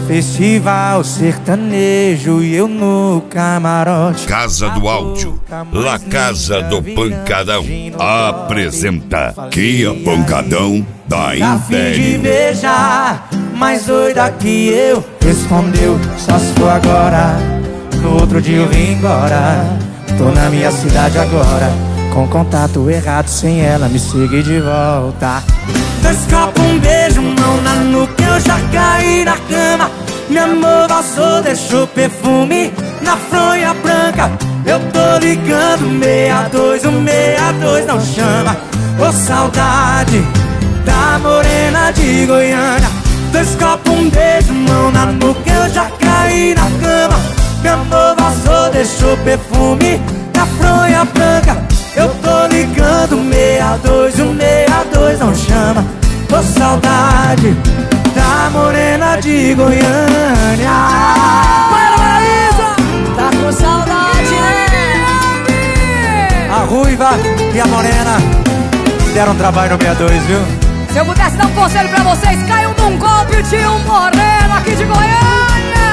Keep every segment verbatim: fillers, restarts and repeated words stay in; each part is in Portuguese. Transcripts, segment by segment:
Festival sertanejo e eu no camarote. Casa do Áudio, La Casa do Pancadão apresenta Kia Pancadão da Tá fim de Império. beijar, mais doida que eu. Respondeu, só se for agora. No outro dia eu vim embora. Tô na minha cidade agora, com contato errado, sem ela me seguir de volta. Dois copos, um beijo, mão na nuca, eu já caí na cama. Meu amor vazou, deixou perfume na fronha branca. Eu tô ligando, meia dois, o meia dois não chama. Ô saudade da morena de Goiânia. Dois copos, um beijo, mão na nuca, eu já caí na cama. Meu amor vazou, deixou perfume na fronha branca. Eu tô ligando, meia dois, o meia dois não chama. Ô saudade da morena de Goiânia. Para, Paraíso! Tá com saudade, né? A ruiva e a morena deram trabalho no meia dois, viu? Se eu pudesse dar um conselho pra vocês, caiam num golpe de um moreno aqui de Goiânia.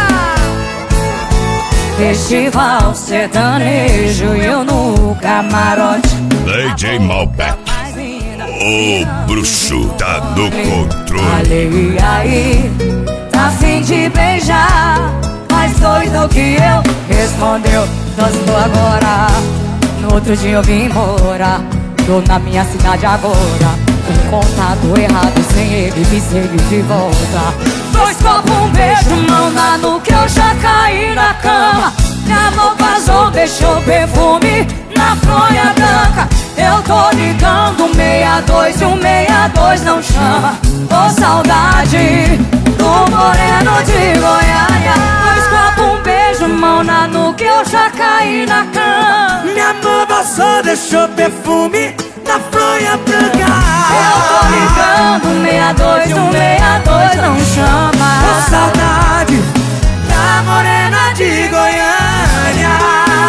Festival sertanejo e eu no camarote. D J Malbec, o bruxo tá no controle. E aí, tá fim de beijar, mais doido que eu. Respondeu, só se for agora. No outro dia eu vim embora. Tô na minha cidade agora, com contato errado, sem ele me seguir de volta. Dois copos, um beijo, mão na nuca, eu já caí na cama. Meu amor vazou, deixou perfume na fronha branca. Eu tô ligando, meia dois e o meia dois não chama. Ô saudade do moreno de Goiânia. Dois copos, um beijo, mão na nuca, eu já caí na cama. Meu amor vazou, deixou perfume na fronha branca. Eu tô ligando, meia dois, o meia dois não chama. Ô saudade da morena de Goiânia.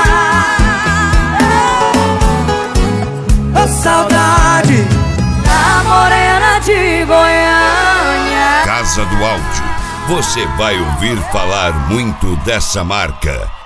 Ô saudade da morena de Goiânia. Casa do Áudio, você vai ouvir falar muito dessa marca.